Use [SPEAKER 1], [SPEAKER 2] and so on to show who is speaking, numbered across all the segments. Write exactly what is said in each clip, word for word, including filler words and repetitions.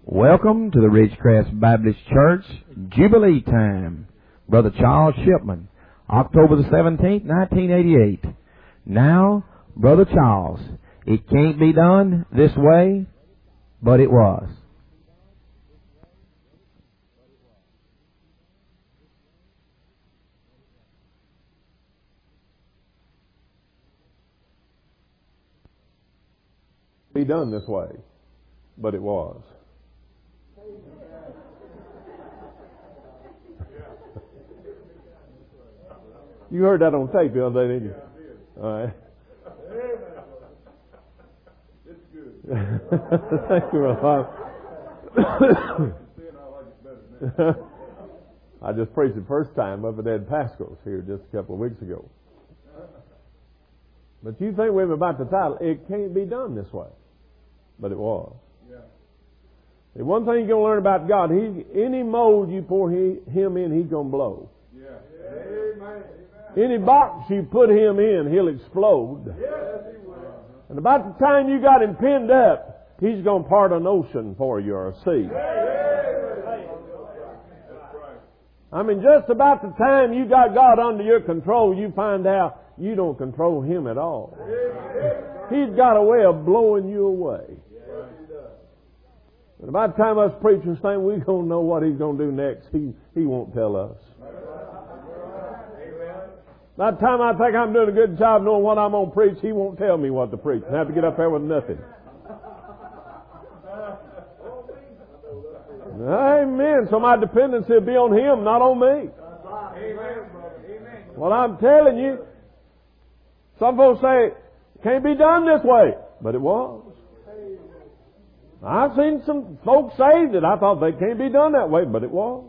[SPEAKER 1] Welcome to the Ridgecrest Baptist Church Jubilee Time. Brother Charles Shipman, October the seventeenth, nineteen eighty-eight. Now, Brother Charles, it can't be done this way, but it was.
[SPEAKER 2] Be done this way, but it was. You heard that on tape the other day, didn't you? All right. It's good. Thank you, Brother. I just preached the first time up at Ed Pascal's here just a couple of weeks ago. But you think we're about the title, it can't be done this way. But it was. Yeah. The one thing you're going to learn about God, he, any mold you pour he, Him in, He's going to blow. Yeah. Amen. Any box you put Him in, He'll explode. Yes, He will. And about the time you got Him pinned up, He's going to part an ocean for you or a sea. I mean, just about the time you got God under your control, you find out you don't control Him at all. He's got a way of blowing you away. And about the time us preachers think we're going to know what He's going to do next, He He won't tell us. By the time I think I'm doing a good job knowing what I'm going to preach, He won't tell me what to preach. I have to get up there with nothing. Amen. So my dependency will be on Him, not on me. Well, I'm telling you, some folks say, it can't be done this way. But it was. I've seen some folks say that I thought they can't be done that way, but it was.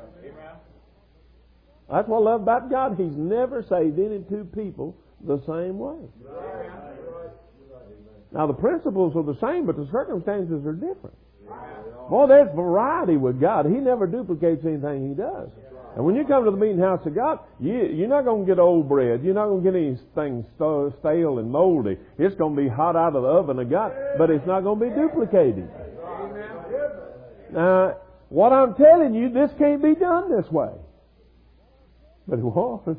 [SPEAKER 2] That's what I love about God. He's never saved any two people the same way. Now the principles are the same, but the circumstances are different. Boy, there's variety with God. He never duplicates anything He does. And when you come to the meeting house of God, you, you're not going to get old bread. You're not going to get anything stale and moldy. It's going to be hot out of the oven of God, but it's not going to be duplicated. Now, what I'm telling you, this can't be done this way. But it was.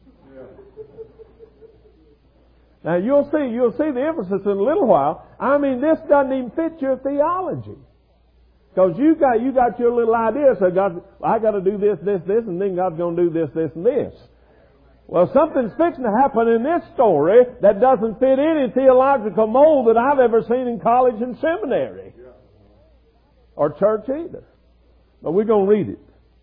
[SPEAKER 2] Now, you'll see, you'll see the emphasis in a little while. I mean, this doesn't even fit your theology. Because you got, you got your little idea, so God, I got to do this, this, this, and then God's going to do this, this, and this. Well, something's fixing to happen in this story that doesn't fit any theological mold that I've ever seen in college and seminary. Or church either. But we're going to read it.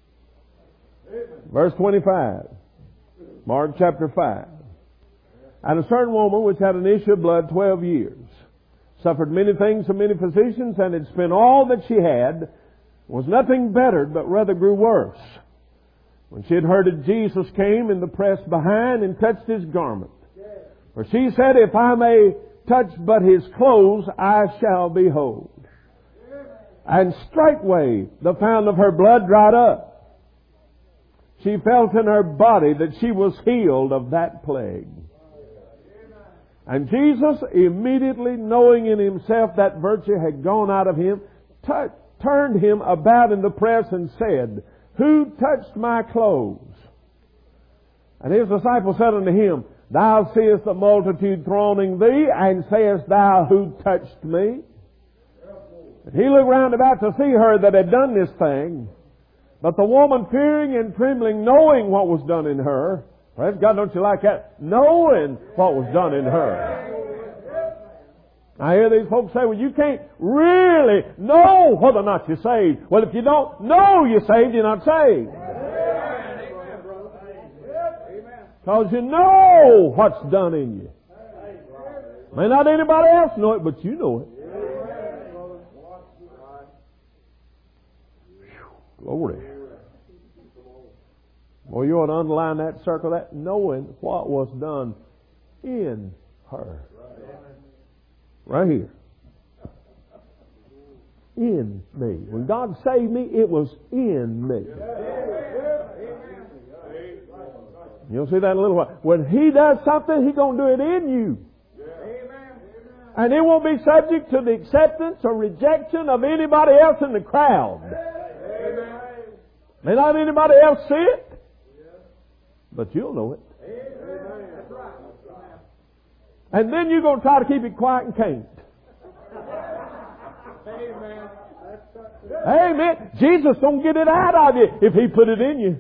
[SPEAKER 2] Verse twenty-five. Mark chapter five. And a certain woman which had an issue of blood twelve years, suffered many things from many physicians, and had spent all that she had, was nothing bettered, but rather grew worse. When she had heard that Jesus came in the press behind and touched His garment. For she said, if I may touch but His clothes, I shall be whole. And straightway the fountain of her blood dried up. She felt in her body that she was healed of that plague. And Jesus, immediately knowing in Himself that virtue had gone out of Him, t- turned Him about in the press and said, who touched my clothes? And His disciples said unto Him, thou seest the multitude thronging thee, and sayest thou, who touched me? And He looked round about to see her that had done this thing. But the woman, fearing and trembling, knowing what was done in her, praise God, don't you like that? Knowing what was done in her. I hear these folks say, well, you can't really know whether or not you're saved. Well, if you don't know you're saved, you're not saved. Because you know what's done in you. May not anybody else know it, but you know it. Glory. Well, you ought to underline that, circle that, knowing what was done in her. Right here. In me. When God saved me, it was in me. You'll see that in a little while. When He does something, He's going to do it in you. And it won't be subject to the acceptance or rejection of anybody else in the crowd. Amen. May not anybody else see it, but you'll know it. Amen. And then you're going to try to keep it quiet and can't. Amen. Amen. Jesus don't get it out of you if He put it in you.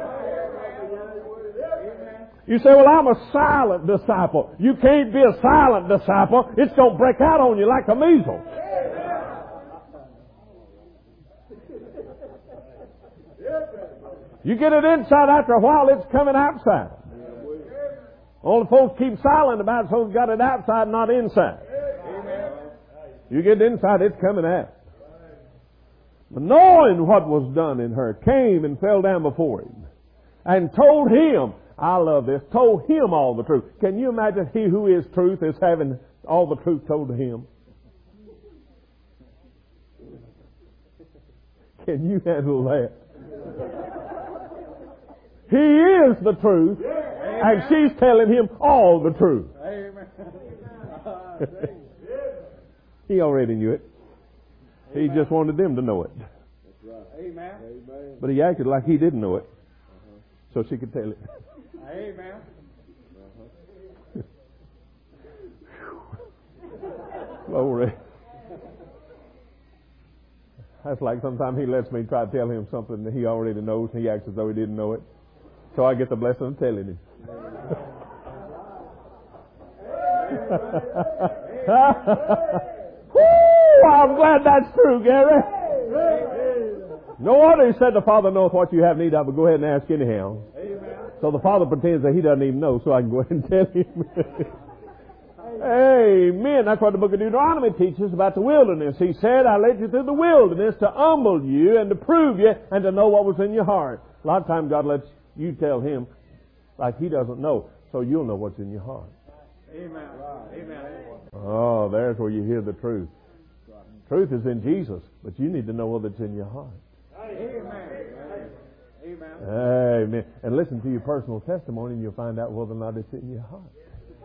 [SPEAKER 2] You say, well, I'm a silent disciple. You can't be a silent disciple. It's going to break out on you like the measles. You get it inside, after a while it's coming outside. All the folks keep silent about it, so they've got it outside, not inside. You get it inside, it's coming out. But knowing what was done in her, came and fell down before Him and told Him, I love this, told Him all the truth. Can you imagine He who is truth is having all the truth told to Him? Can you handle that? He is the truth, and she's telling Him all the truth. He already knew it. He just wanted them to know it. But He acted like He didn't know it, so she could tell it. Amen. Glory. That's like sometimes He lets me try to tell Him something that He already knows, and He acts as though He didn't know it. So I get the blessing of telling Him. Woo! I'm glad that's true, Gary. No wonder He said the Father knoweth what you have need of, but go ahead and ask anyhow. So the Father pretends that He doesn't even know, so I can go ahead and tell Him. Amen. That's what the book of Deuteronomy teaches about the wilderness. He said, I led you through the wilderness to humble you and to prove you and to know what was in your heart. A lot of times God lets you tell Him like He doesn't know, so you'll know what's in your heart. Amen. Amen. Oh, there's where you hear the truth. Truth is in Jesus, but you need to know what's in your heart. Amen. Amen. Amen. And listen to your personal testimony and you'll find out whether or not it's in your heart.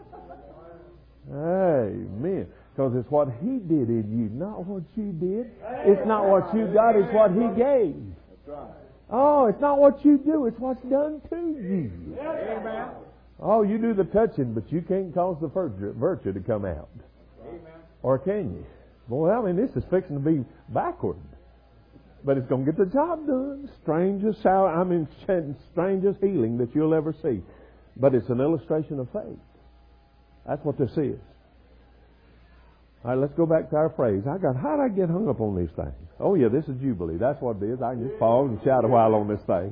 [SPEAKER 2] Amen. Because it's what He did in you, not what you did. It's not what you got, it's what He gave. Oh, it's not what you do, it's what's done to you. Amen. Oh, you do the touching, but you can't cause the virtue, virtue to come out. Amen. Or can you? Boy, I mean, this is fixing to be backward. But it's going to get the job done. Strangest, I mean, strangest healing that you'll ever see. But it's an illustration of faith. That's what this is. All right, let's go back to our phrase. I got, how did I get hung up on these things? Oh, yeah, this is Jubilee. That's what it is. I can just pause and shout a while on this thing.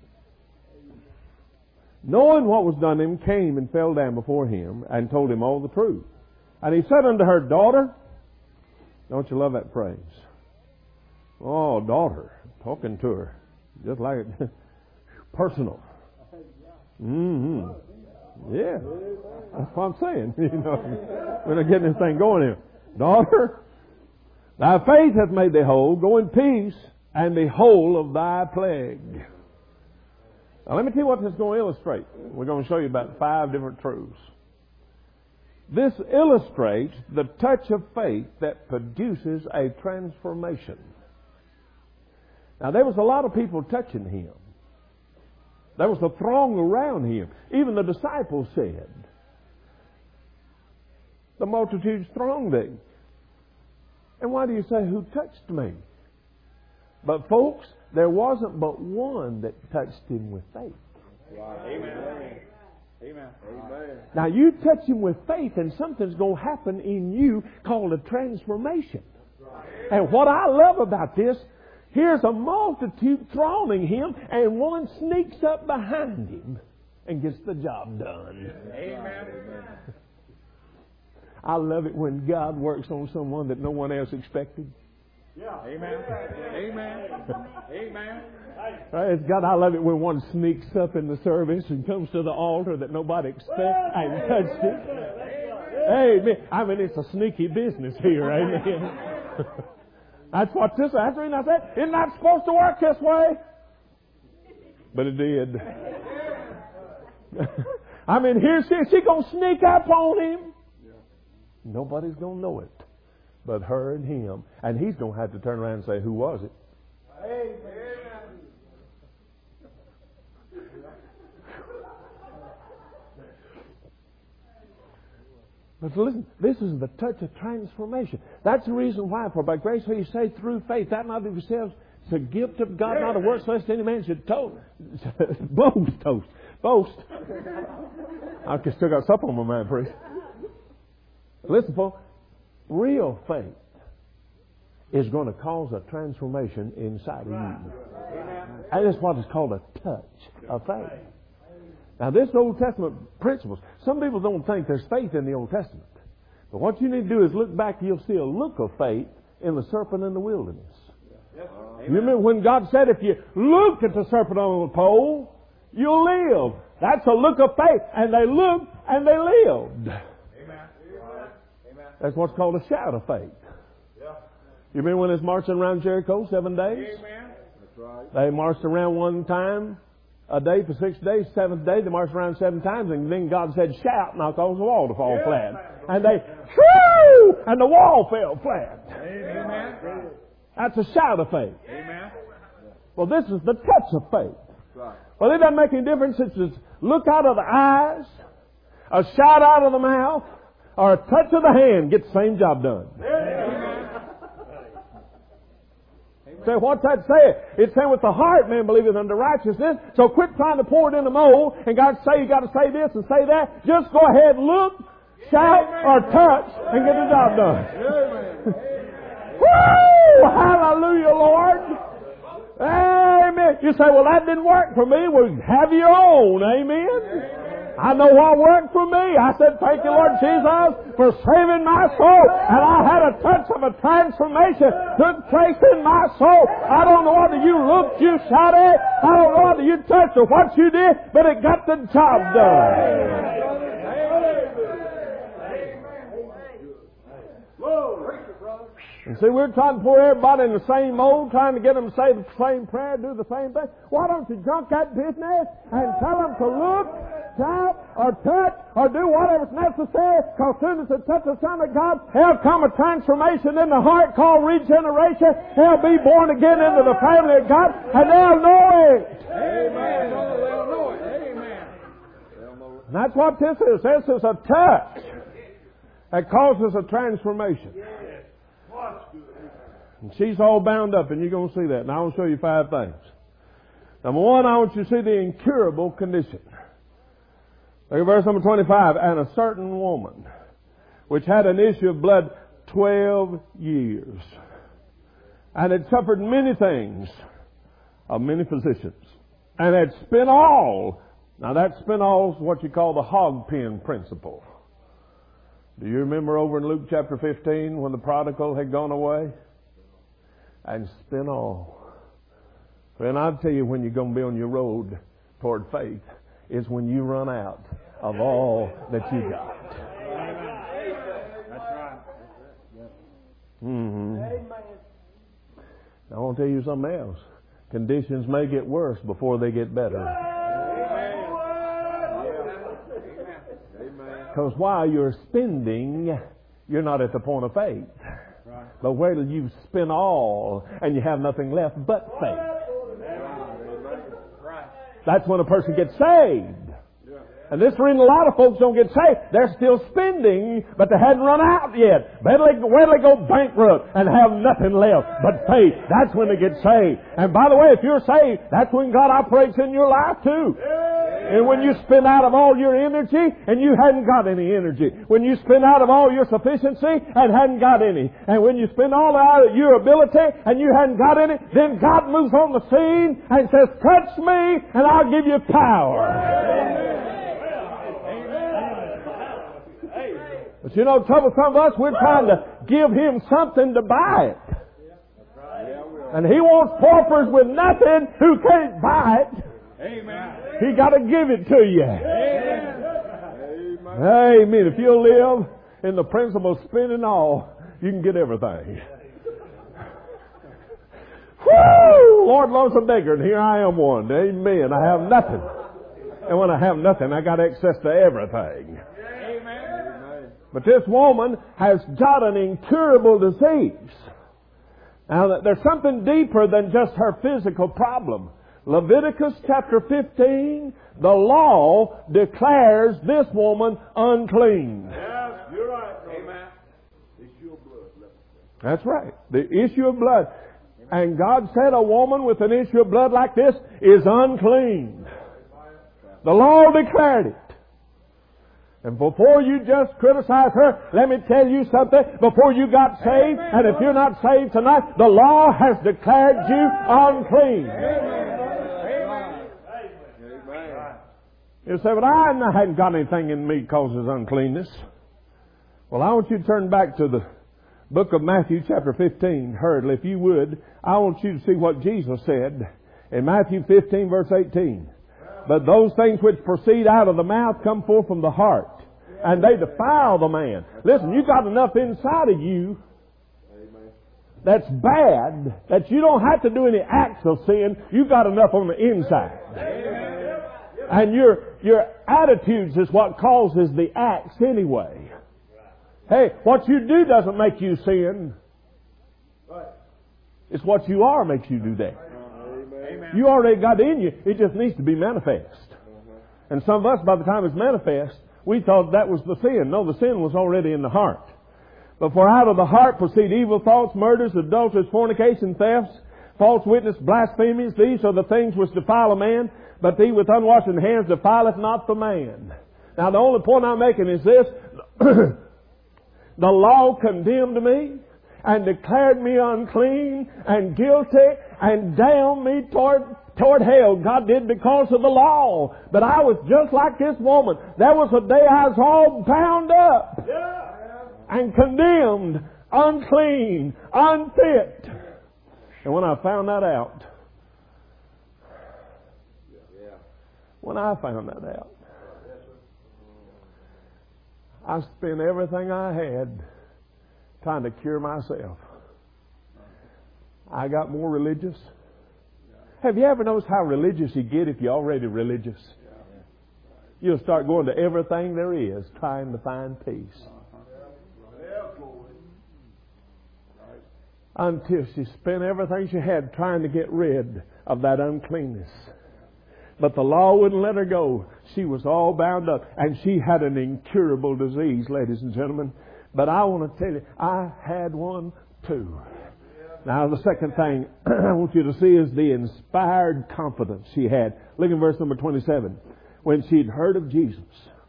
[SPEAKER 2] Knowing what was done to him, came and fell down before Him and told Him all the truth. And He said unto her, Daughter, don't you love that phrase? Oh, daughter, talking to her, just like it, personal. Mm-hmm. Yeah, that's what I'm saying. You know, we're not getting this thing going here. Daughter, thy faith hath made thee whole. Go in peace, and be whole of thy plague. Now, let me tell you what this is going to illustrate. We're going to show you about five different truths. This illustrates the touch of faith that produces a transformation. Now, there was a lot of people touching Him. There was a throng around Him. Even the disciples said, the multitudes thronged Thee. And why do you say, who touched me? But folks, there wasn't but one that touched Him with faith. Wow. Amen. Amen. Amen. Now you touch Him with faith and something's going to happen in you called a transformation. And what I love about this, here's a multitude thronging Him and one sneaks up behind Him and gets the job done. Amen. I love it when God works on someone that no one else expected. Yeah. Amen. Amen. Amen. Praise God. I love it when one sneaks up in the service and comes to the altar that nobody expects and touched it. Amen. I mean, it's a sneaky business here. Amen. That's what this, that's the reason I said, isn't that supposed to work this way? But it did. I mean, here's she, she going to sneak up on him. Nobody's going to know it but her and him. And he's going to have to turn around and say, who was it? Amen. But listen, this is the touch of transformation. That's the reason why, for by grace are you saved through faith, that not of yourselves, it's a gift of God, not a works, lest any man should toast. boast, toast, boast. I've still got supper on my mind, priest. Listen, folks, real faith is going to cause a transformation inside of you. And that's what is called a touch of faith. Now, this Old Testament principles, some people don't think there's faith in the Old Testament. But what you need to do is look back, you'll see a look of faith in the serpent in the wilderness. Yes. You remember when God said, if you look at the serpent on the pole, you'll live. That's a look of faith. And they looked and they lived. Amen. That's what's called a shout of faith. Yeah. You remember when they was marching around Jericho seven days? Amen. That's right. They marched around one time a day for six days. Seventh day, they marched around seven times. And then God said, shout, and I'll cause the wall to fall yeah. flat. And they, whoo! And the wall fell flat. Amen. That's a shout of faith. Amen. Well, this is the touch of faith. Right. Well, it doesn't make any difference. It's just look out of the eyes, a shout out of the mouth, or a touch of the hand. Get the same job done. Amen. Say, what's that saying? It's saying with the heart man believeth unto righteousness. So quit trying to pour it in the mold and God say you got to say this and say that. Just go ahead, look, shout, or touch and get the job done. Woo! Hallelujah, Lord. Amen. You say, well, that didn't work for me. Well, have your own. Amen. I know what worked for me. I said, thank you, Lord Jesus, for saving my soul. And I had a touch of a transformation took place in my soul. I don't know whether you looked, you shouted, I don't know whether you touched or what you did, but it got the job done. And see, we're trying to pour everybody in the same mold, trying to get them to say the same prayer, do the same thing. Why don't you junk that business and tell them to look, shout, or touch, or do whatever's necessary? Because as soon as they touch the Son of God, there'll come a transformation in the heart called regeneration. They'll be born again into the family of God, and they'll know it. Amen. They'll know it. Amen. And that's what this is. This is a touch that causes a transformation. And she's all bound up, and you're going to see that. And I will show you five things. Number one, I want you to see the incurable condition. Look at verse number twenty-five. And a certain woman, which had an issue of blood twelve years, and had suffered many things of many physicians, and had spent all. Now that spent all is what you call the hog pen principle. Do you remember over in Luke chapter fifteen when the prodigal had gone away? And spent all. And I'll tell you when you're going to be on your road toward faith is when you run out of all that you got. That's right. Mm-hmm. I want to tell you something else. Conditions may get worse before they get better. Because while you're spending, you're not at the point of faith. But wait till you spend all and you have nothing left but faith. That's when a person gets saved. And this reason a lot of folks don't get saved. They're still spending, but they hadn't run out yet. Wait till they go bankrupt and have nothing left but faith. That's when they get saved. And by the way, if you're saved, that's when God operates in your life too. And when you spend out of all your energy and you hadn't got any energy. When you spend out of all your sufficiency and hadn't got any. And when you spend all out of your ability and you hadn't got any, then God moves on the scene and says, touch me and I'll give you power. But you know, the trouble with some of us, we're trying to give Him something to buy it. And He wants paupers with nothing who can't buy it. Amen. He got to give it to you. Amen. Amen. If you'll live in the principle of spending all, you can get everything. Woo! Lord loves a beggar, and here I am one. Amen. I have nothing. And when I have nothing, I got access to everything. Amen. But this woman has got an incurable disease. Now, there's something deeper than just her physical problem. Leviticus chapter fifteen, the law declares this woman unclean.
[SPEAKER 3] Yes, you're right. Amen. Issue of blood.
[SPEAKER 2] That's right. The issue of blood. And God said a woman with an issue of blood like this is unclean. The law declared it. And before you just criticize her, let me tell you something. Before you got saved, and if you're not saved tonight, the law has declared you unclean. You say, but I hadn't got anything in me that causes uncleanness. Well, I want you to turn back to the book of Matthew chapter fifteen. Hurriedly, if you would. I want you to see what Jesus said in Matthew fifteen verse eighteen. But those things which proceed out of the mouth come forth from the heart, and they defile the man. Listen, you got enough inside of you that's bad that you don't have to do any acts of sin. You got enough on the inside. And your your attitudes is what causes the acts anyway. Hey, what you do doesn't make you sin. It's what you are makes you do that. You already got it in you. It just needs to be manifest. And some of us, by the time it's manifest, we thought that was the sin. No, the sin was already in the heart. But for out of the heart proceed evil thoughts, murders, adulteries, fornication, thefts, false witness, blasphemies. These are the things which defile a man. But he with unwashed hands defileth not the man. Now the only point I'm making is this. The law condemned me and declared me unclean and guilty and damned me toward, toward hell. God did because of the law. But I was just like this woman. There was a day I was all bound up and condemned, unclean, unfit. And when I found that out, when I found that out, I spent everything I had trying to cure myself. I got more religious. Have you ever noticed how religious you get if you're already religious? You'll start going to everything there is trying to find peace. Until she spent everything she had trying to get rid of that uncleanness. But the law wouldn't let her go. She was all bound up. And she had an incurable disease, ladies and gentlemen. But I want to tell you, I had one too. Now the second thing I want you to see is the inspired confidence she had. Look at verse number twenty-seven. When she'd heard of Jesus,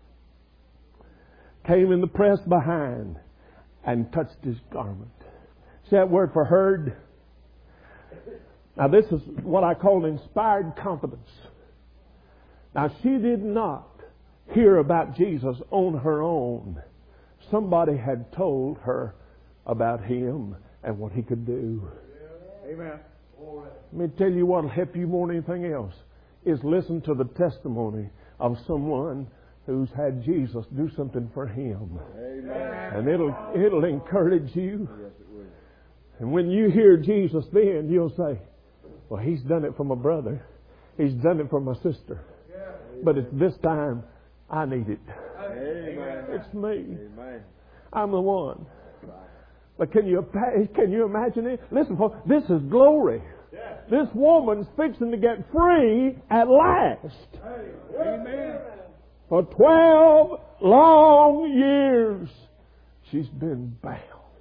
[SPEAKER 2] came in the press behind and touched his garment. See that word for heard? Now this is what I call inspired confidence. Now, she did not hear about Jesus on her own. Somebody had told her about Him and what He could do.
[SPEAKER 3] Amen.
[SPEAKER 2] Let me tell you what will help you more than anything else is listen to the testimony of someone who's had Jesus do something for him.
[SPEAKER 3] Amen.
[SPEAKER 2] And it'll it'll encourage you. Yes, it will. And when you hear Jesus then, you'll say, well, He's done it for my brother. He's done it for my sister. But it's this time I need it.
[SPEAKER 3] Amen.
[SPEAKER 2] It's me.
[SPEAKER 3] Amen.
[SPEAKER 2] I'm the one. But can you can you imagine it? Listen, folks, this is glory.
[SPEAKER 3] Yes.
[SPEAKER 2] This woman's fixing to get free at last.
[SPEAKER 3] Amen.
[SPEAKER 2] For twelve long years, she's been bound.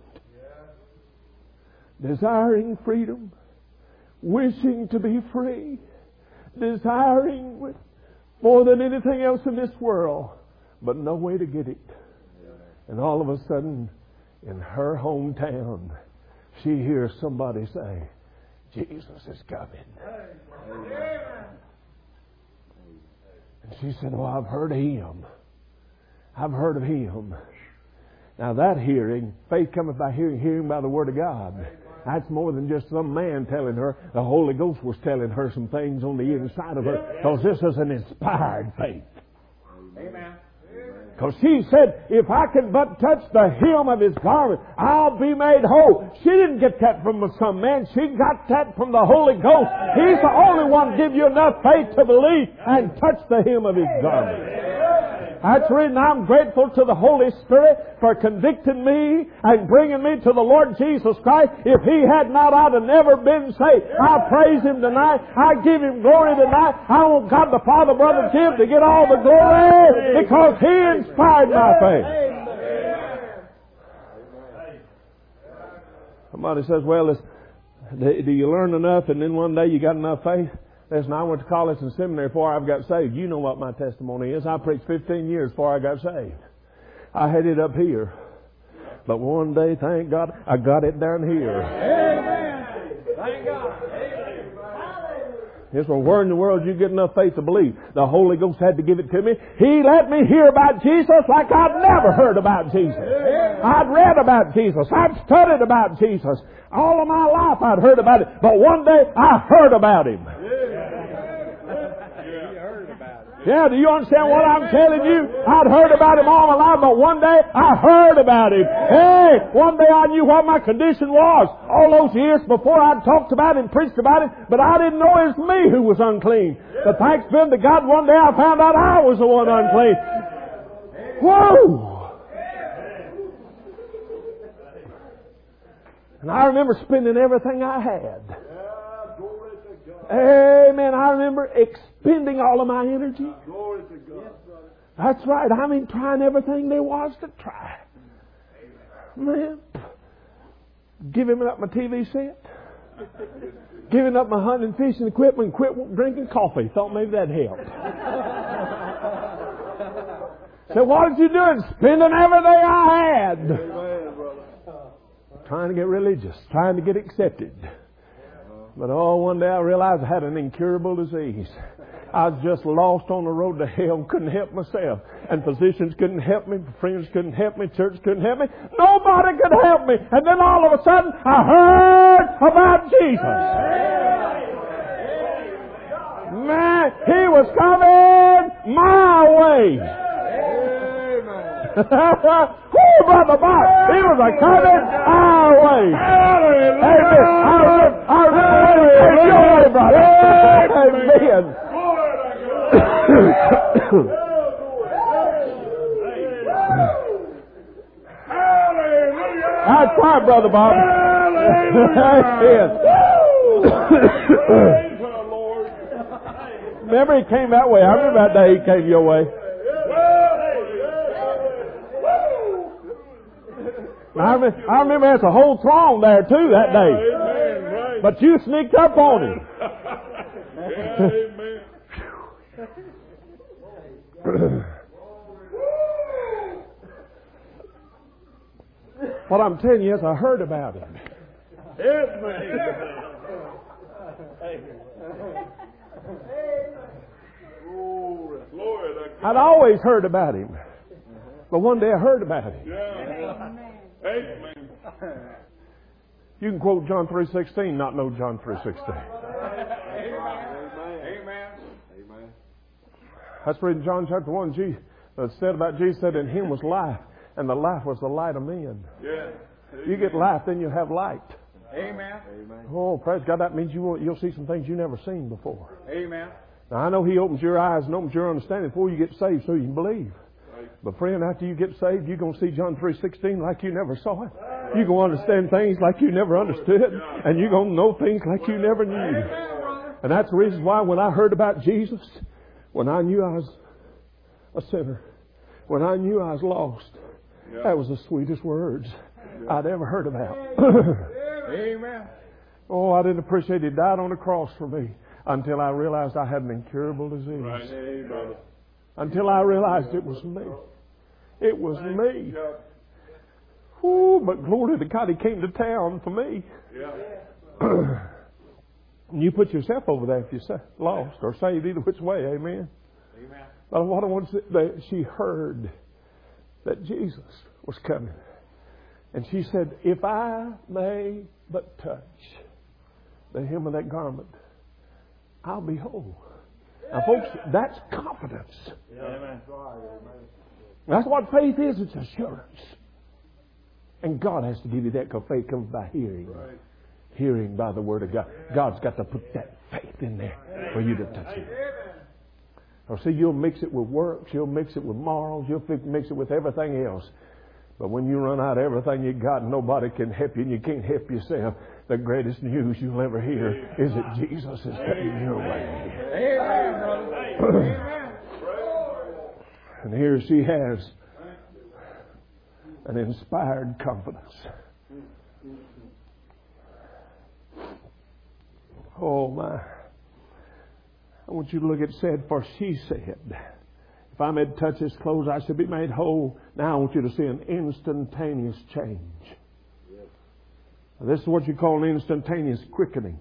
[SPEAKER 2] Desiring freedom, wishing to be free, desiring with more than anything else in this world, but no way to get it. And all of a sudden, in her hometown, she hears somebody say, Jesus is coming. And she said, oh, I've heard of Him. I've heard of Him. Now that hearing, faith cometh by hearing, hearing by the Word of God. That's more than just some man telling her. The Holy Ghost was telling her some things on the inside of her. Because this is an inspired faith.
[SPEAKER 3] Amen.
[SPEAKER 2] Because she said, if I can but touch the hem of His garment, I'll be made whole. She didn't get that from some man. She got that from the Holy Ghost. He's the only one to give you enough faith to believe and touch the hem of His garment. That's the reason I'm grateful to the Holy Spirit for convicting me and bringing me to the Lord Jesus Christ. If He had not, I'd have never been saved. I praise Him tonight. I give Him glory tonight. I want God the Father, Brother Jim, to get all the glory because He inspired my faith. Somebody says, well, it's, do you learn enough and then one day you got enough faith? Listen, I went to college and seminary before I got saved. You know what my testimony is. I preached fifteen years before I got saved. I had it up here. But one day, thank God, I got it down here.
[SPEAKER 3] Amen. Thank God.
[SPEAKER 2] Yes, well, where in the world did you get enough faith to believe? The Holy Ghost had to give it to me. He let me hear about Jesus like I'd never heard about Jesus. I'd read about Jesus. I'd studied about Jesus. All of my life I'd heard about it. But one day I heard about Him. Yeah, do you understand what I'm telling you? I'd heard about Him all my life, but one day I heard about Him. Hey, one day I knew what my condition was. All those years before I'd talked about Him, preached about Him, but I didn't know it was me who was unclean. But thanks be to God, one day I found out I was the one unclean. Whoa! And I remember spending everything I had. Amen. I remember expending all of my energy.
[SPEAKER 3] Glory to God.
[SPEAKER 2] That's right. I mean, trying everything there was to try. Man, giving up my T V set, giving up my hunting and fishing equipment, and quit drinking coffee. Thought maybe that'd help. So what did you do? Spending everything I had.
[SPEAKER 3] Amen, brother.
[SPEAKER 2] Trying to get religious, trying to get accepted. But oh, one day I realized I had an incurable disease. I was just lost on the road to hell, couldn't help myself. And physicians couldn't help me, friends couldn't help me, church couldn't help me. Nobody could help me. And then all of a sudden, I heard about Jesus. Man, He was coming my way. Oh, Brother Bob, He was a coming our way. Amen. I remember your way, brother. Amen. That's right, Brother Bob. Remember, He came that way. I remember that day He came your way. I remember, I remember there's a whole throng there too that day. But you sneaked up on Him. What I'm telling you is I heard about Him. I'd always heard about Him. But one day I heard about Him. Amen. You can quote John three sixteen, not know John three sixteen.
[SPEAKER 3] Amen. Amen.
[SPEAKER 2] That's reading John chapter one. Jesus said about Jesus said in Him was life, and the life was the light of men.
[SPEAKER 3] Yeah.
[SPEAKER 2] You get life, then you have light.
[SPEAKER 3] Amen.
[SPEAKER 2] Oh, praise God! That means you will, you'll see some things you never seen before.
[SPEAKER 3] Amen.
[SPEAKER 2] Now I know He opens your eyes and opens your understanding before you get saved, so you can believe. But friend, after you get saved, you're going to see John three sixteen like you never saw it. You're going to understand things like you never understood. And you're going to know things like you never knew. And that's the reason why when I heard about Jesus, when I knew I was a sinner, when I knew I was lost, that was the sweetest words I'd ever heard about.
[SPEAKER 3] Amen.
[SPEAKER 2] Oh, I didn't appreciate He died on the cross for me until I realized I had an incurable disease.
[SPEAKER 3] Amen.
[SPEAKER 2] Until I realized it was me. It was me. Ooh, but glory to God, He came to town for me.
[SPEAKER 3] Yeah.
[SPEAKER 2] And you put yourself over there if you're lost or saved, either which way. Amen.
[SPEAKER 3] Amen.
[SPEAKER 2] But what I want to say, that she heard that Jesus was coming. And she said, if I may but touch the hem of that garment, I'll be whole. Now, folks, that's confidence.
[SPEAKER 3] Amen.
[SPEAKER 2] That's what faith is. It's assurance. And God has to give you that because faith comes by hearing.
[SPEAKER 3] Right.
[SPEAKER 2] Hearing by the Word of God. God's got to put that faith in there for you to touch it. Or see, you'll mix it with works, you'll mix it with morals, you'll mix it with everything else. But when you run out of everything you got and nobody can help you and you can't help yourself, the greatest news you'll ever hear is that Jesus is coming your way.
[SPEAKER 3] Amen, brother. Amen.
[SPEAKER 2] And here she has an inspired confidence. Oh my. I want you to look at said, for she said, if I may touch his clothes, I shall be made whole. Now I want you to see an instantaneous change. Now, this is what you call an instantaneous quickening.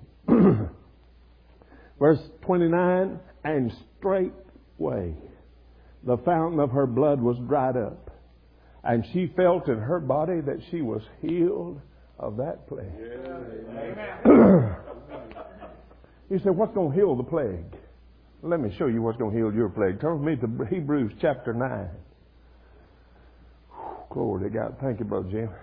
[SPEAKER 2] Verse twenty-nine, and straightway the fountain of her blood was dried up, and she felt in her body that she was healed of that plague.
[SPEAKER 3] Amen.
[SPEAKER 2] You say, what's going to heal the plague? Let me show you what's going to heal your plague. Turn with me to Hebrews chapter nine. Glory to God. Thank you, Brother Jim.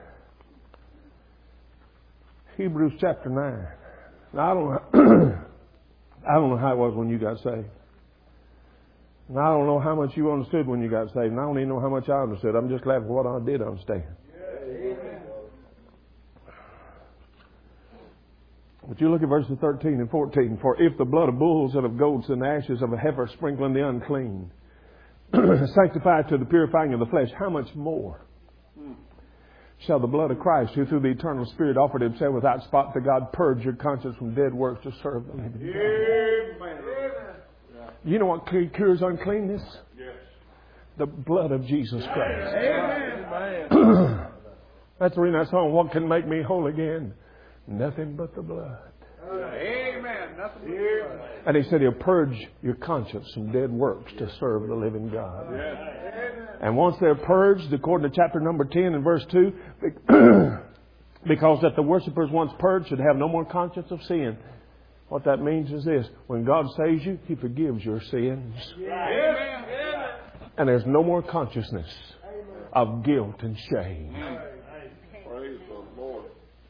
[SPEAKER 2] Hebrews chapter nine. Now, I don't know, I don't know how it was when you got saved. And I don't know how much you understood when you got saved. And I don't even know how much I understood. I'm just glad for what I did understand. But you look at verses thirteen and fourteen. For if the blood of bulls and of goats and the ashes of a heifer sprinkling the unclean sanctify to the purifying of the flesh, how much more shall the blood of Christ, who through the eternal Spirit offered himself without spot to God, purge your conscience from dead works to serve the living God?
[SPEAKER 3] Amen.
[SPEAKER 2] You know what cures uncleanness?
[SPEAKER 3] Yes.
[SPEAKER 2] The blood of Jesus Christ.
[SPEAKER 3] Amen.
[SPEAKER 2] That's the reason that song, what can make me whole again? Nothing but the blood.
[SPEAKER 3] Amen. Nothing but the blood.
[SPEAKER 2] And he said he'll purge your conscience from dead works to serve the living God.
[SPEAKER 3] Yes.
[SPEAKER 2] And once they're purged, according to chapter number ten and verse two, because that the worshippers once purged should have no more conscience of sin. What that means is this: when God saves you, He forgives your sins.
[SPEAKER 3] Amen.
[SPEAKER 2] And there's no more consciousness of guilt and shame.
[SPEAKER 3] Praise the Lord.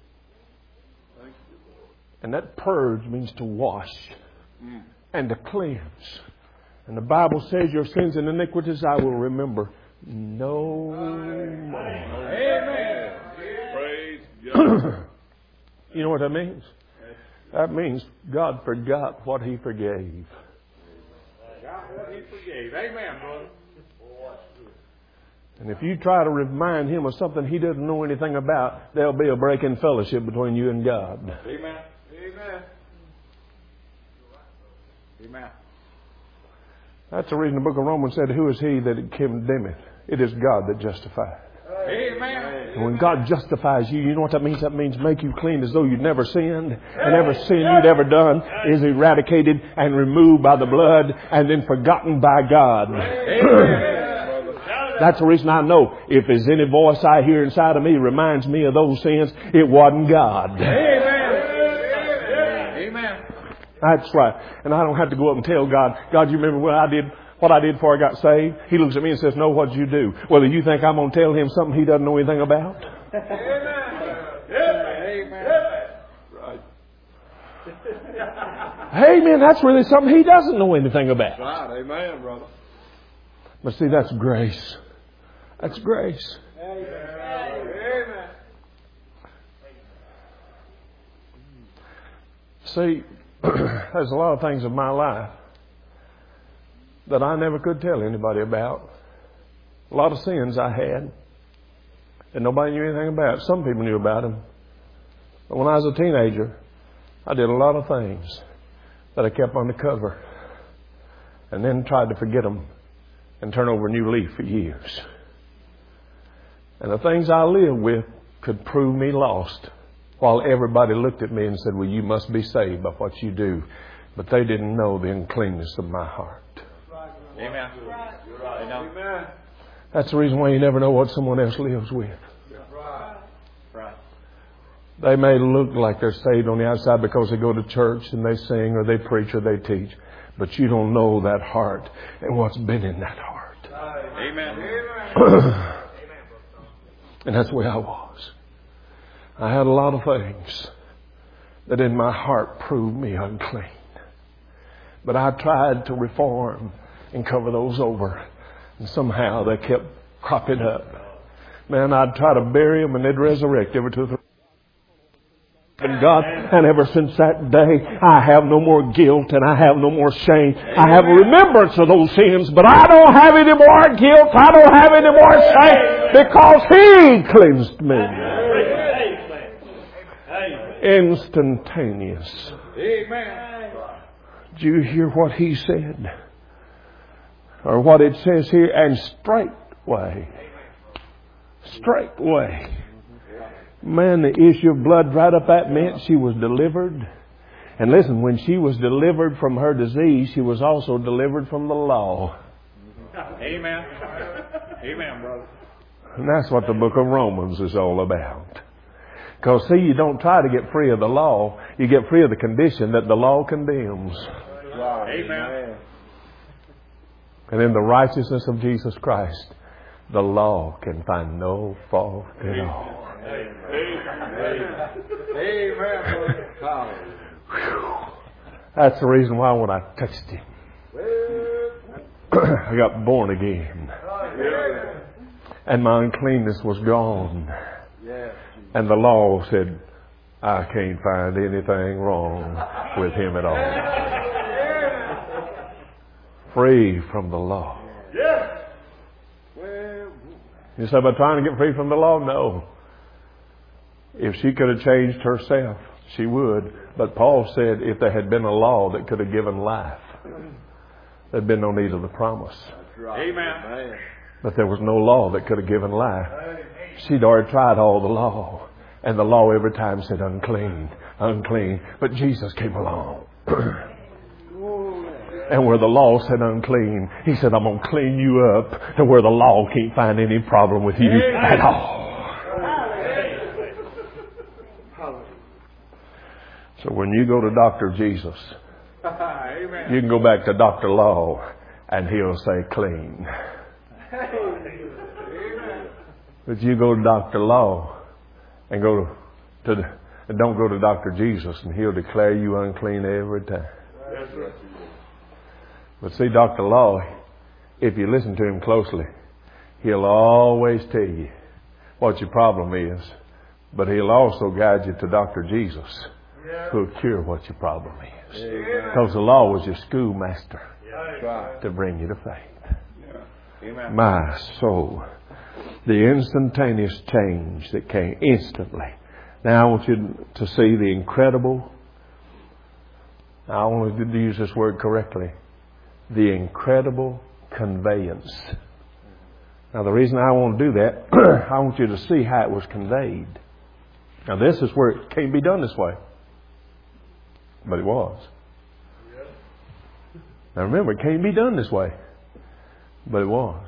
[SPEAKER 2] And that purge means to wash and to cleanse. And the Bible says, your sins and iniquities I will remember no more.
[SPEAKER 3] Amen. Praise God.
[SPEAKER 2] You know what that means? That means God forgot what He forgave.
[SPEAKER 3] God, what He forgave. Amen, brother.
[SPEAKER 2] And if you try to remind Him of something He doesn't know anything about, there'll be a break in fellowship between you and God.
[SPEAKER 3] Amen. Amen. Amen.
[SPEAKER 2] That's the reason the book of Romans said, who is he that condemneth? It is God that justifies.
[SPEAKER 3] Amen.
[SPEAKER 2] And when God justifies you, you know what that means? That means make you clean as though you'd never sinned. And every sin you'd ever done is eradicated and removed by the blood and then forgotten by God. That's the reason I know if there's any voice I hear inside of me reminds me of those sins, it wasn't God.
[SPEAKER 3] Amen.
[SPEAKER 2] That's right. And I don't have to go up and tell God, God, you remember what I did, what I did before I got saved? He looks at me and says, no, what did you do? Whether you think I'm going to tell Him something He doesn't know anything about?
[SPEAKER 3] Right.
[SPEAKER 2] Amen. That's really something He doesn't know anything about.
[SPEAKER 3] Right. Amen, brother.
[SPEAKER 2] But see, that's grace. That's grace.
[SPEAKER 3] Amen.
[SPEAKER 2] See, there's a lot of things in my life that I never could tell anybody about. A lot of sins I had that nobody knew anything about. Some people knew about them. But when I was a teenager, I did a lot of things that I kept under cover and then tried to forget them and turn over a new leaf for years. And the things I lived with could prove me lost, while everybody looked at me and said, well, you must be saved by what you do. But they didn't know the uncleanness of my heart.
[SPEAKER 3] Amen. You're right. Amen.
[SPEAKER 2] That's the reason why you never know what someone else lives with.
[SPEAKER 3] Right. Right.
[SPEAKER 2] They may look like they're saved on the outside because they go to church and they sing or they preach or they teach. But you don't know that heart and what's been in that heart.
[SPEAKER 3] Amen.
[SPEAKER 2] And that's the way I was. I had a lot of things that in my heart proved me unclean. But I tried to reform and cover those over. And somehow they kept cropping up. Man, I'd try to bury them and they'd resurrect every two or three. And God, and ever since that day, I have no more guilt and I have no more shame. I have a remembrance of those sins, but I don't have any more guilt. I don't have any more shame because He cleansed me. Instantaneous.
[SPEAKER 3] Amen.
[SPEAKER 2] Did you hear what He said? Or what it says here? And straightway. Straightway. Man, the issue of blood dried up. That meant she was delivered. And listen, when she was delivered from her disease, she was also delivered from the law.
[SPEAKER 3] Amen. Amen, brother.
[SPEAKER 2] And that's what the book of Romans is all about. Because, see, you don't try to get free of the law. You get free of the condition that the law condemns.
[SPEAKER 3] Amen.
[SPEAKER 2] And in the righteousness of Jesus Christ, the law can find no fault at all.
[SPEAKER 3] Amen.
[SPEAKER 2] That's the reason why when I touched Him, I got born again. And my uncleanness was gone. And the law said, I can't find anything wrong with him at all. Free from the law. You say, by trying to get free from the law? No. If she could have changed herself, she would. But Paul said if there had been a law that could have given life, there'd been no need of the promise.
[SPEAKER 3] Amen.
[SPEAKER 2] But there was no law that could have given life. She'd already tried all the law. And the law every time said unclean, unclean. But Jesus came along. And where the law said unclean, He said, I'm going to clean you up to where the law can't find any problem with you at all. So when you go to Doctor Jesus, you can go back to Doctor Law and he'll say clean. But you go to Doctor Law and go to, to and don't go to Doctor Jesus and he'll declare you unclean every time. But see, Doctor Law, if you listen to him closely, he'll always tell you what your problem is, but he'll also guide you to Doctor Jesus, who'll cure what your problem is. Because the law was your schoolmaster to bring you to faith. My soul. The instantaneous change that came instantly. Now I want you to see the incredible, I want to use this word correctly, the incredible conveyance. Now the reason I want to do that, I want you to see how it was conveyed. Now this is where it can't be done this way. But it was. Now remember, it can't be done this way. But it was.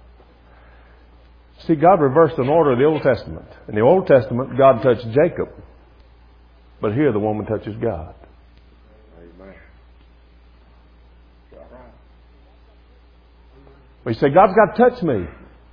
[SPEAKER 2] See, God reversed an order of the Old Testament. In the Old Testament, God touched Jacob. But here the woman touches God.
[SPEAKER 3] Amen.
[SPEAKER 2] Well, you say, God's got to touch me.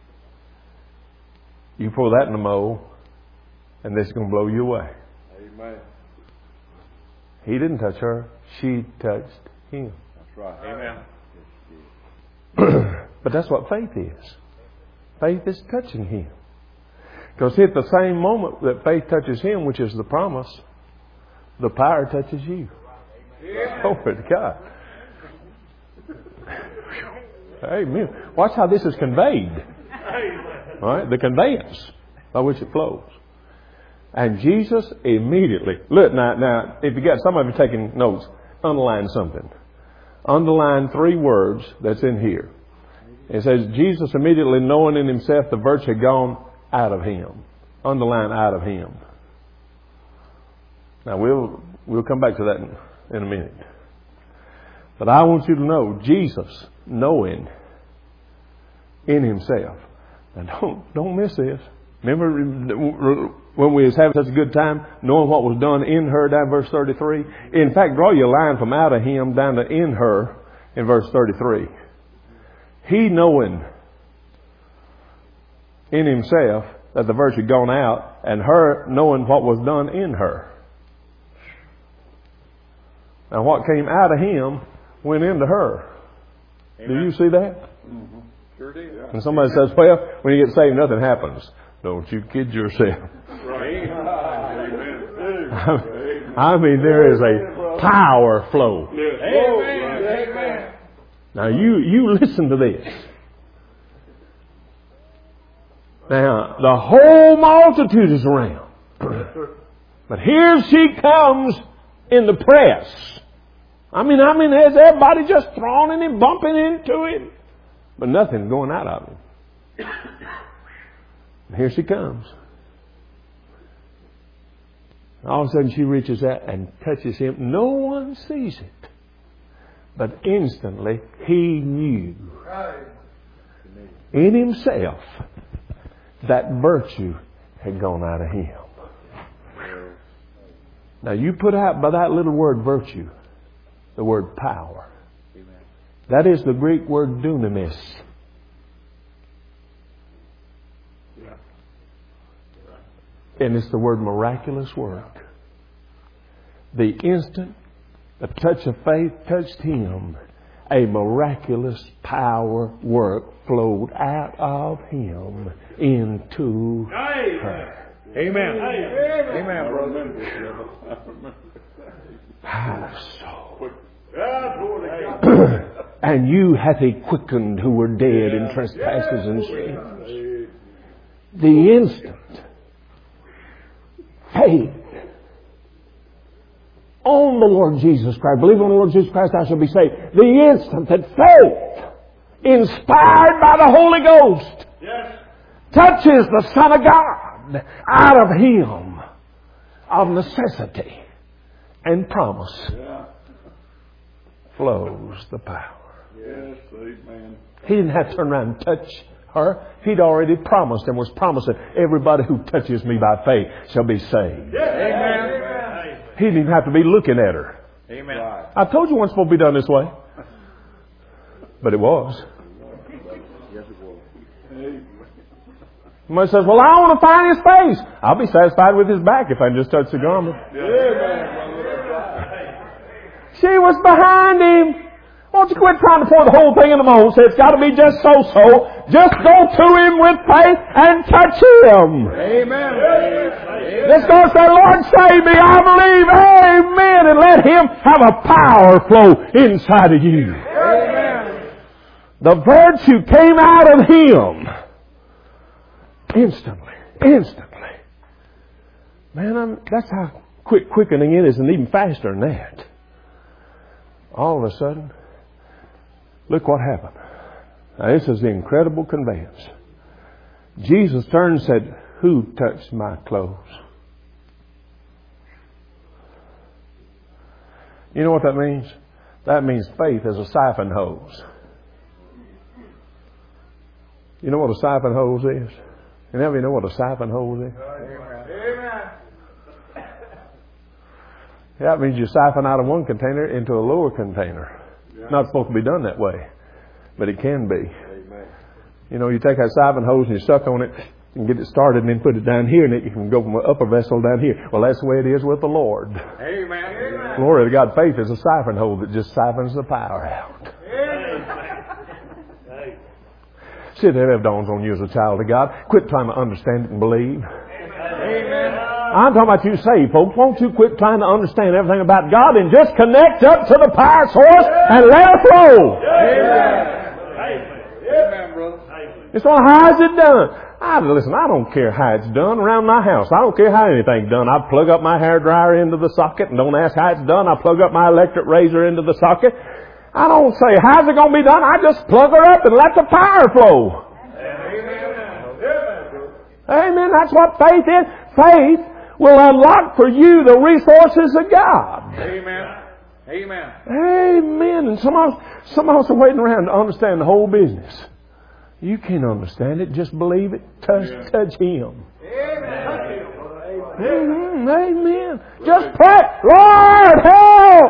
[SPEAKER 2] You pour that in the mold, and this is going to blow you away.
[SPEAKER 3] Amen.
[SPEAKER 2] He didn't touch her. She touched him.
[SPEAKER 3] That's right.
[SPEAKER 2] Amen. But that's what faith is. Faith is touching him. Because at the same moment that faith touches him, which is the promise, the power touches you. Glory to God. Amen. Watch how this is conveyed. All right, the conveyance by which it flows. And Jesus immediately, look now, now, if you got some of you taking notes, underline something. Underline three words that's in here. It says, Jesus immediately knowing in himself the virtue had gone out of him. Underline out of him. Now we'll, we'll come back to that in, in a minute. But I want you to know, Jesus knowing in himself. Now don't, don't miss this. Remember when we was having such a good time, knowing what was done in her, down verse thirty-three? In fact, draw your line from out of him down to in her in verse thirty-three. He knowing in himself that the virtue had gone out, and her knowing what was done in her. Now what came out of him went into her. Do you see that?
[SPEAKER 3] Mm-hmm. Sure do. Yeah.
[SPEAKER 2] And somebody says, well, when you get saved, nothing happens. Don't you kid yourself.
[SPEAKER 3] Right. Amen.
[SPEAKER 2] I mean, there is a power flow.
[SPEAKER 3] Amen. Amen.
[SPEAKER 2] Now, you, you listen to this. Now, the whole multitude is around. But here she comes in the press. I mean, I mean, there's everybody just throwing him, bumping into him. But nothing going out of him. And here she comes. All of a sudden she reaches out and touches him. No one sees it. But instantly he knew in himself that virtue had gone out of him. Now you put out by that little word virtue the word power. That is the Greek word dunamis. And it's the word miraculous work. The instant a touch of faith touched him, a miraculous power work flowed out of him into her.
[SPEAKER 3] Amen. Amen, brother.
[SPEAKER 2] How so? And you hath he quickened who were dead in trespasses and sins. The instant faith on the Lord Jesus Christ, believe on the Lord Jesus Christ, I shall be saved. The instant that faith, inspired by the Holy Ghost, yes, touches the Son of God, out of him, of necessity and promise, yeah, flows the power.
[SPEAKER 3] Yes, amen.
[SPEAKER 2] He didn't have to turn around and touch her. He'd already promised and was promising, everybody who touches me by faith shall be saved.
[SPEAKER 3] Yes. Amen.
[SPEAKER 2] He didn't even have to be looking at her.
[SPEAKER 3] Amen.
[SPEAKER 2] I told you it wasn't supposed to be done this way. But it was.
[SPEAKER 3] Yes, it was.
[SPEAKER 2] Somebody says, well, I want to find his face. I'll be satisfied with his back if I just touch the garment.
[SPEAKER 3] Amen.
[SPEAKER 2] She was behind him. Won't you quit trying to pour the whole thing in the mold? Say it's got to be just so-so. Just go to him with faith and touch him.
[SPEAKER 3] Amen.
[SPEAKER 2] Just go say, Lord, save me. I believe. Amen. And let him have a power flow inside of you.
[SPEAKER 3] Amen.
[SPEAKER 2] The virtue came out of him. Instantly. Instantly. Man, I'm, that's how quick quickening it is, and even faster than that. All of a sudden, look what happened. Now, this is the incredible conveyance. Jesus turned and said, who touched my clothes? You know what that means? That means faith is a siphon hose. You know what a siphon hose is? You never know what a siphon hose is?
[SPEAKER 3] Amen.
[SPEAKER 2] That means you siphon out of one container into a lower container. Yeah. Not supposed to be done that way, but it can be.
[SPEAKER 3] Amen.
[SPEAKER 2] You know, you take that siphon hose and you suck on it and get it started and then put it down here, and it, you can go from the upper vessel down here. Well, that's the way it is with the Lord.
[SPEAKER 3] Amen. Amen.
[SPEAKER 2] Glory to God. Faith is a siphon hose that just siphons the power out. See, that ever dawns on you as a child of God. Quit trying to understand it and believe.
[SPEAKER 3] Amen.
[SPEAKER 2] I'm talking about you saved folks. Won't you quit trying to understand everything about God and just connect up to the power source and let it flow?
[SPEAKER 3] Amen. Amen, brother.
[SPEAKER 2] It's well, how is it done? I, listen, I don't care how it's done around my house. I don't care how anything's done. I plug up my hairdryer into the socket and don't ask how it's done. I plug up my electric razor into the socket. I don't say, how's it going to be done? I just plug her up and let the power flow. Amen. Amen. That's what faith is. Faith will unlock for you the resources of God.
[SPEAKER 3] Amen. Amen.
[SPEAKER 2] Amen. And some of us, some of us are waiting around to understand the whole business. You can't understand it. Just believe it. Touch, yeah. touch Him.
[SPEAKER 3] Amen.
[SPEAKER 2] Amen. Amen. Just pray, Lord, help.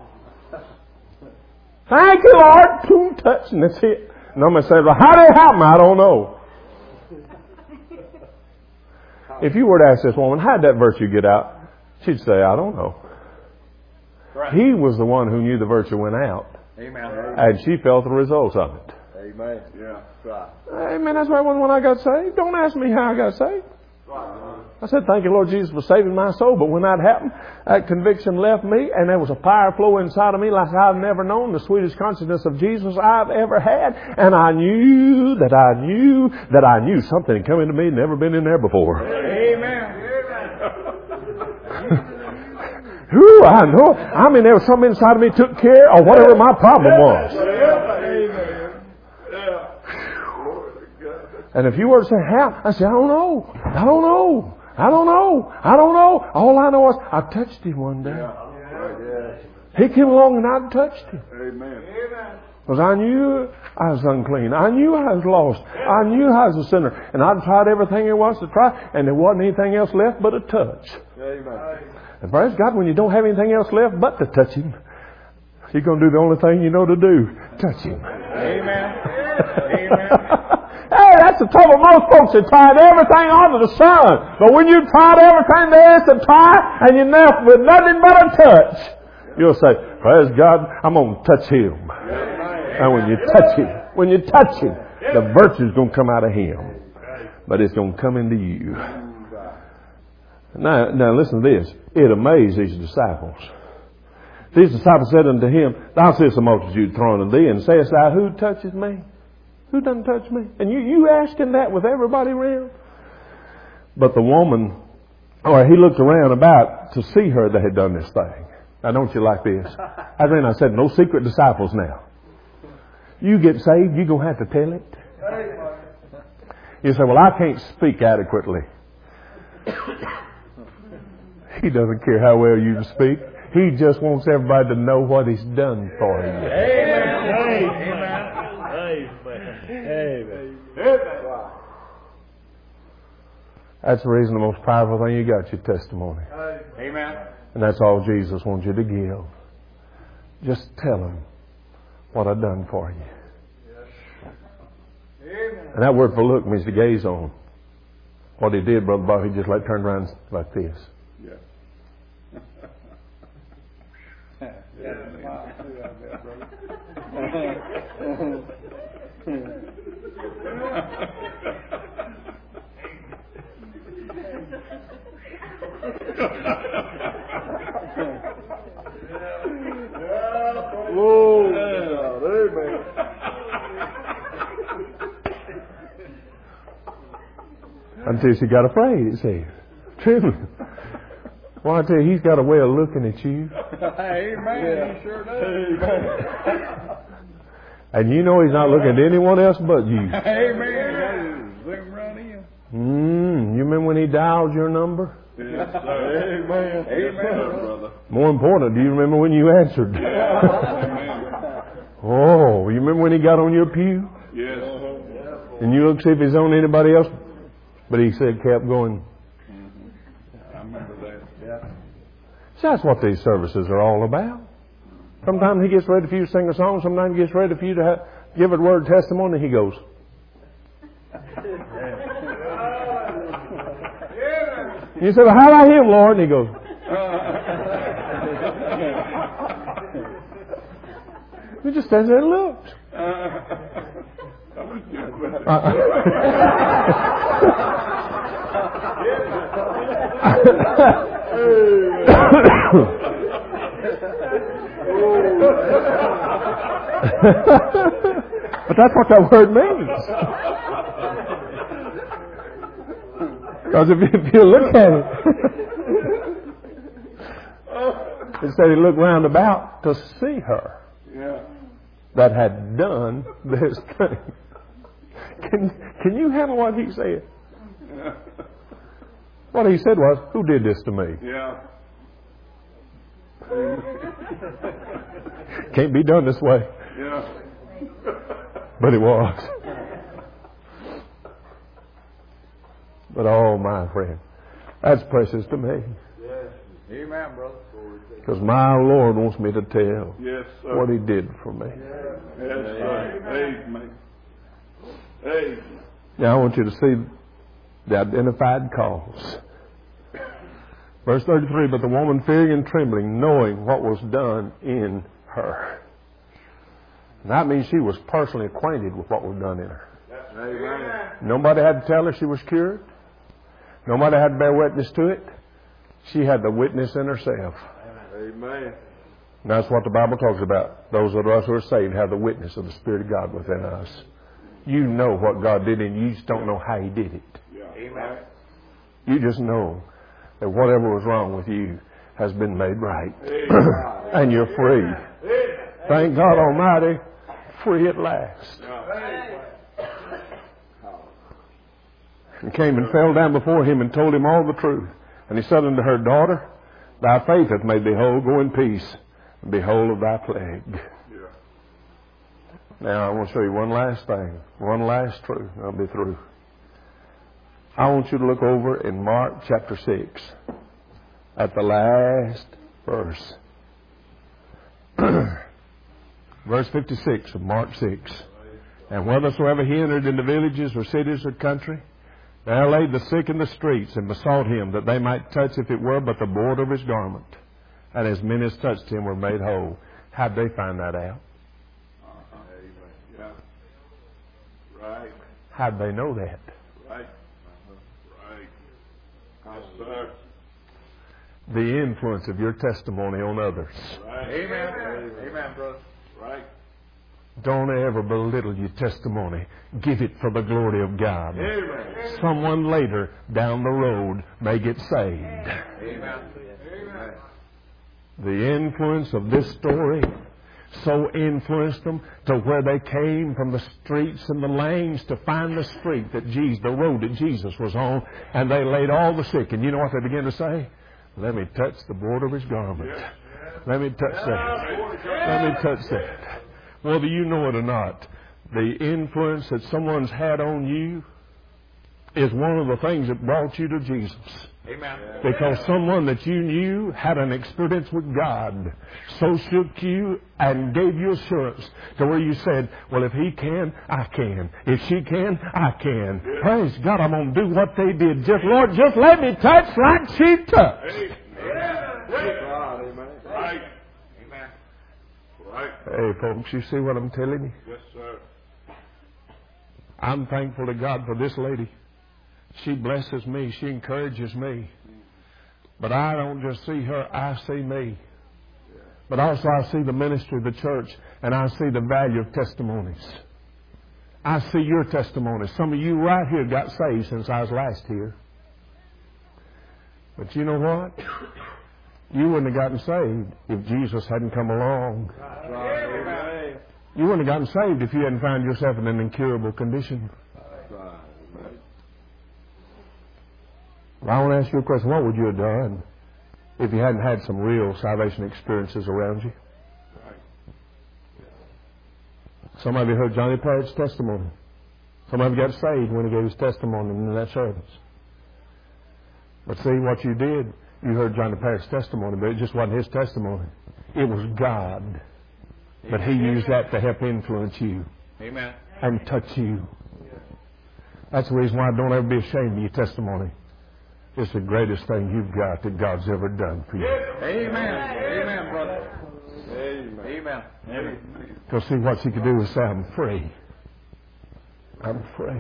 [SPEAKER 2] Thank you, Lord. Boom, touch, and that's it. And I'm going to say, well, how did it happen? I don't know. If you were to ask this woman, how did that virtue get out? She'd say, I don't know. Right. He was the one who knew the virtue went out.
[SPEAKER 3] Amen.
[SPEAKER 2] And she felt the results of it.
[SPEAKER 3] Amen. Yeah. Right.
[SPEAKER 2] Amen. That's why when I got saved, don't ask me how I got saved. I said, thank you, Lord Jesus, for saving my soul. But when that happened, that conviction left me, and there was a fire flow inside of me like I've never known, the sweetest consciousness of Jesus I've ever had. And I knew that I knew that I knew something had come into me, never been in there before.
[SPEAKER 3] Amen.
[SPEAKER 2] Whew, I know. I mean, there was something inside of me took care of whatever my problem was. And if you were to say, how? I said, I don't know. I don't know. I don't know. I don't know. All I know is I touched him one day. He came along and I touched him.
[SPEAKER 3] Amen.
[SPEAKER 2] Because I knew I was unclean. I knew I was lost. I knew I was a sinner. And I'd tried everything there was to try, and there wasn't anything else left but a touch.
[SPEAKER 3] Amen.
[SPEAKER 2] And praise God, when you don't have anything else left but to touch him, you're going to do the only thing you know to do. Touch him.
[SPEAKER 3] Amen. Amen.
[SPEAKER 2] Hey, that's the trouble. Most folks have tried everything under the sun. But when you've tried everything there is to try, and you're left with nothing but a touch, you'll say, praise God, I'm going to touch him. And when you touch him, when you touch him, the virtue's going to come out of him. But it's going to come into you. Now, now listen to this. It amazed these disciples. These disciples said unto him, thou seest a multitude thronging thee, and sayest thou, who touches me? Who done touch me? And you, you asking that with everybody around? But the woman, or he looked around about to see her that had done this thing. Now don't you like this? I ran, I said, no secret disciples now. You get saved, you're going to have to tell it. You say, well, I can't speak adequately. He doesn't care how well you speak. He just wants everybody to know what he's done for you.
[SPEAKER 3] Amen. Amen. Amen.
[SPEAKER 2] That's the reason the most powerful thing you got, your testimony.
[SPEAKER 3] Amen.
[SPEAKER 2] And that's all Jesus wants you to give. Just tell him what I've done for you.
[SPEAKER 3] Amen.
[SPEAKER 2] And that word for look means to gaze on. What he did, Brother Bob, he just like turned around like this.
[SPEAKER 3] Yeah.
[SPEAKER 2] Whoa.
[SPEAKER 3] Amen.
[SPEAKER 2] Until she got afraid, it says. Trembling. Well, I tell you, he's got a way of looking at you.
[SPEAKER 3] Amen. He sure does.
[SPEAKER 2] And you know he's not looking at anyone else but you.
[SPEAKER 3] Amen. Zoom right in.
[SPEAKER 2] Mm, you remember when he dialed your number?
[SPEAKER 3] Yes, sir. Amen. Amen, brother.
[SPEAKER 2] More important, do you remember when you answered? Oh, you remember when he got on your pew?
[SPEAKER 3] Yes.
[SPEAKER 2] And you looked to see if he's on anybody else? But he said, kept going.
[SPEAKER 3] I remember that. Yeah.
[SPEAKER 2] So that's what these services are all about. Sometimes he gets ready for you to sing a song. Sometimes he gets ready for you to have, give a word of testimony. And he goes. You say, well, how about him, Lord? And he goes. He just stands there and looks. But that's what that word means. Because if, if you look at it, it said he looked round about to see her
[SPEAKER 3] Yeah.
[SPEAKER 2] that had done this thing. Can, can you handle what he said?
[SPEAKER 3] Yeah.
[SPEAKER 2] What he said was, who did this to me?
[SPEAKER 3] Yeah.
[SPEAKER 2] Can't be done this way.
[SPEAKER 3] Yeah.
[SPEAKER 2] But it was. But oh, my friend, that's precious to me.
[SPEAKER 3] Yes. Amen, brother.
[SPEAKER 2] Because my Lord wants me to tell
[SPEAKER 3] Yes, sir.
[SPEAKER 2] what he did for me.
[SPEAKER 3] Yes, sir. Amen. Amen.
[SPEAKER 2] Now I want you to see the identified cause. Verse thirty-three, but the woman fearing and trembling, knowing what was done in her.
[SPEAKER 4] And that means she was personally acquainted with what was done in her.
[SPEAKER 3] Amen.
[SPEAKER 4] Nobody had to tell her she was cured. Nobody had to bear witness to it. She had the witness in herself.
[SPEAKER 3] Amen.
[SPEAKER 4] And that's what the Bible talks about. Those of us who are saved have the witness of the Spirit of God within us. You know what God did, and you just don't know how He did it.
[SPEAKER 3] Yeah. Amen.
[SPEAKER 4] You just know that whatever was wrong with you has been made right. And you're free. Thank God Almighty, free at last. And came and fell down before Him and told Him all the truth. And He said unto her, Daughter, thy faith hath made thee whole. Go in peace, and be whole of thy plague. Now, I want to show you one last thing, one last truth, and I'll be through. I want you to look over in Mark chapter six, at the last verse. Verse fifty-six of Mark six. And whithersoever He entered into villages or cities or country, there laid the sick in the streets, and besought Him that they might touch, if it were but the border of His garment. And as many as touched Him were made whole. How'd they find that out?
[SPEAKER 3] Yeah. Right.
[SPEAKER 4] How'd they know that?
[SPEAKER 3] Right. Uh-huh. Right. Yes, sir.
[SPEAKER 4] The influence of your testimony on others.
[SPEAKER 3] Right. Amen. Amen, Amen brother. Right.
[SPEAKER 4] Don't ever belittle your testimony. Give it for the glory of God.
[SPEAKER 3] Amen.
[SPEAKER 4] Someone later down the road may get saved.
[SPEAKER 3] Amen. Amen.
[SPEAKER 4] The influence of this story so influenced them to where they came from the streets and the lanes to find the street that Jesus, the road that Jesus was on, and they laid all the sick. And you know what they began to say? Let me touch the border of His garment. Let me touch that. Let me touch that. Whether you know it or not, the influence that someone's had on you is one of the things that brought you to Jesus.
[SPEAKER 3] Amen.
[SPEAKER 4] Because someone that you knew had an experience with God so shook you and gave you assurance to where you said, well, if he can, I can. If she can, I can. Praise God, I'm going to do what they did. Just, Lord, just let me touch like she touched.
[SPEAKER 3] Amen. Right. Amen. Right.
[SPEAKER 4] Hey, folks, you see what I'm telling you?
[SPEAKER 3] Yes, sir.
[SPEAKER 4] I'm thankful to God for this lady. She blesses me. She encourages me. But I don't just see her, I see me. But also I see the ministry of the church, and I see the value of testimonies. I see your testimony. Some of you right here got saved since I was last here. But you know what? You wouldn't have gotten saved if Jesus hadn't come along.
[SPEAKER 3] Amen.
[SPEAKER 4] You wouldn't have gotten saved if you hadn't found yourself in an incurable condition. Well, I want to ask you a question. What would you have done if you hadn't had some real salvation experiences around you? Some of you heard Johnny Parrott's testimony. Some of you got saved when he gave his testimony in that service. But see, what you did, you heard Johnny Parrott's testimony, but it just wasn't his testimony. It was God. But He used that to help influence you.
[SPEAKER 3] Amen.
[SPEAKER 4] And touch you. That's the reason why don't ever be ashamed of your testimony. It's the greatest thing you've got that God's ever done for you.
[SPEAKER 3] Amen. Amen, brother. Amen. Amen. Amen.
[SPEAKER 4] Because see, what you can do is say, I'm free. I'm free.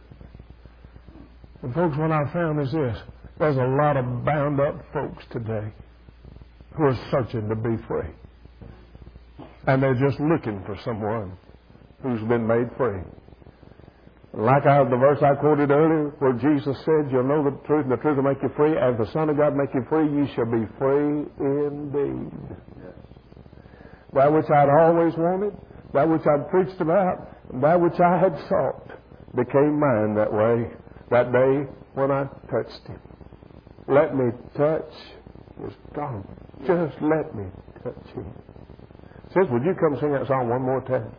[SPEAKER 4] And folks, what I found is this. There's a lot of bound up folks today who are searching to be free. And they're just looking for someone who's been made free. Like I, the verse I quoted earlier, where Jesus said, you'll know the truth, and the truth will make you free. As the Son of God make you free, you shall be free indeed. Yes. That which I'd always wanted, that which I'd preached about, that which I had sought, became mine that way, that day when I touched Him. Let me touch His garment. Just let me touch Him. Sis, would you come sing that song one more time?